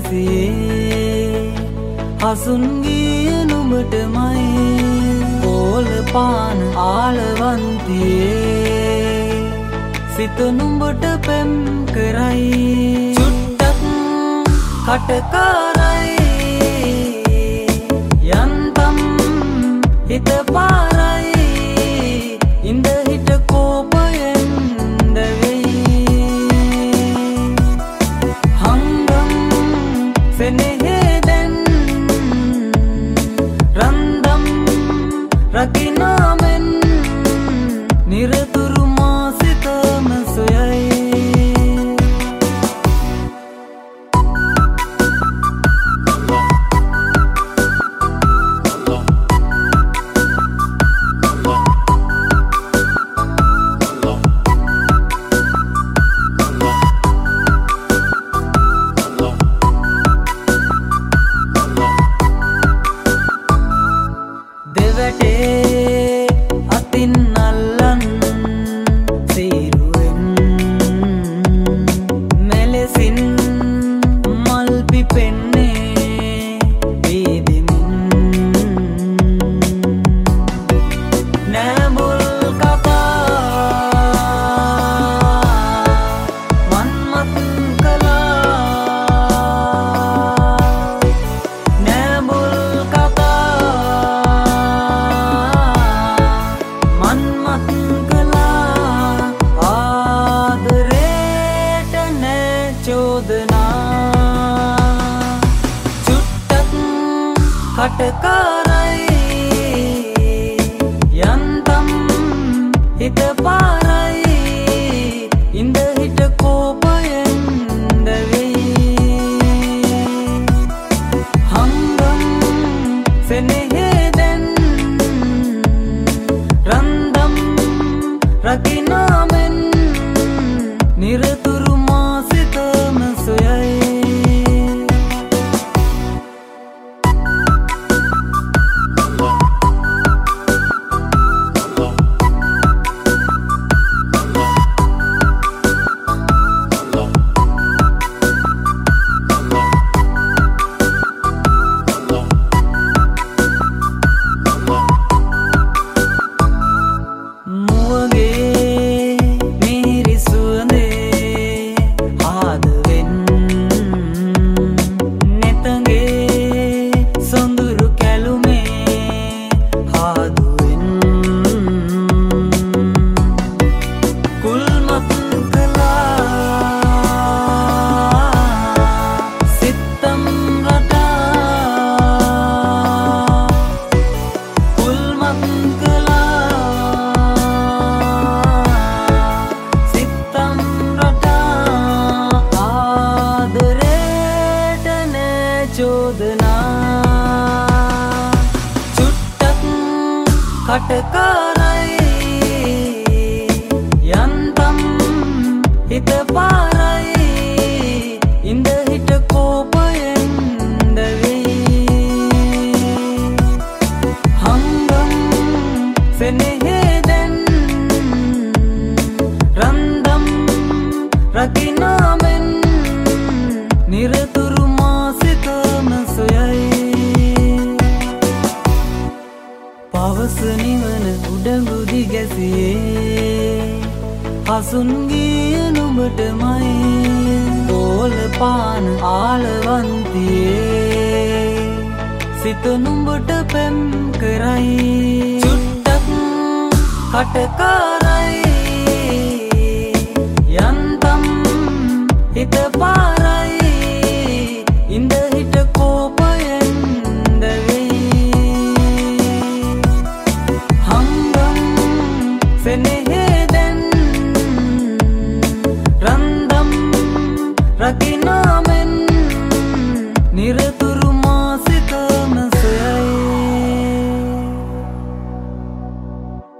ගැසියේ හසුන්ගිය නුඹටමයි ඕල පාන ආලවන්තියේ සිත නුඹට පෙම් කරයි චුට්ටක් කටකාරයි යන්තම් හිත පාරයි ඉඳ හිට කෝපයෙන් දැවෙයි හංගම් සෙනෙහෙදැන් රන්දම් රකිනාමෙන් නිරතුරු මා සිතම සොයයි දෙවැටේ අතින් අල්ලන් සීරුවෙන් මෙලෙසින් මල් පිපෙන්නේ බීදෙමින් නෑමුල් කතා මන්මත් කළා නෑමුල් චුට්ටක් කටකාරයි යන්තම් හිත පාරයි ඉඳ හිට කෝපයෙන් දැවෙයි හංගම් සෙනෙහෙදැන් රන්දම් රකිනාමෙන් නිරතුරු මා සිතම සොයයි චුට්ටක් කටකාරයි යන්තම් හිත පාරයි ඉඳ හිට කෝපයෙන් දැවෙයි හංගම් සෙනෙහෙදැන් රන්දම් රකිනාමෙන් නිරතුරු මා සිතම සොයයි පවස නිවන උඩඟු දිගැසියේ හසුන්ගිය නුඹටමයි ඕල පාන ආලවන්තියේ සිත නුඹට පෙම් කරයි චුට්ටක් කටකාරයි යන්තම් හිත පාරයි ඉඳ හිට කෝපයෙන් දැවෙයි හංගම් සෙනෙහෙදැන්